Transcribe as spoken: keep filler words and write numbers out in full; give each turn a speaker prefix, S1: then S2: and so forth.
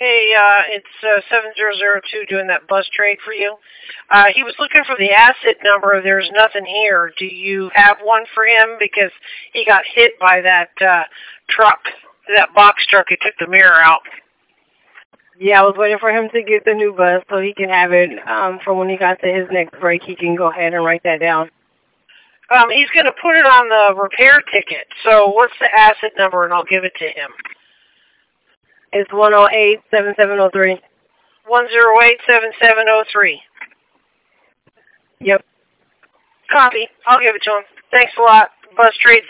S1: Hey, uh, it's uh, seven zero zero two doing that bus trade for you. Uh, he was looking for the asset number. There's nothing here. Do you have one for him? Because he got hit by that uh, truck, that box truck. It took the mirror out.
S2: Yeah, I was waiting for him to get the new bus so he can have it um, for when he got to his next break. He can go ahead and write that down.
S1: Um, he's going to put it on the repair ticket. So what's the asset number, and I'll give it to him.
S2: It's one oh eight, seven seven oh three.
S1: one oh eight, seven seven oh three.
S2: Yep.
S1: Copy. I'll give it to him. Thanks a lot. Bus trade.